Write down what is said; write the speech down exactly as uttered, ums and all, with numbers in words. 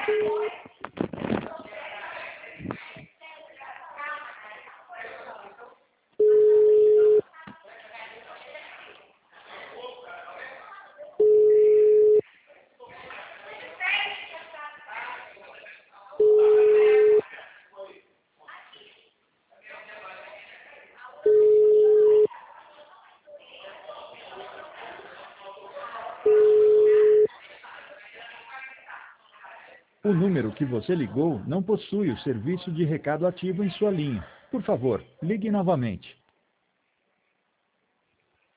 O número que você ligou não possui o serviço de recado ativo em sua linha. Por favor, ligue novamente.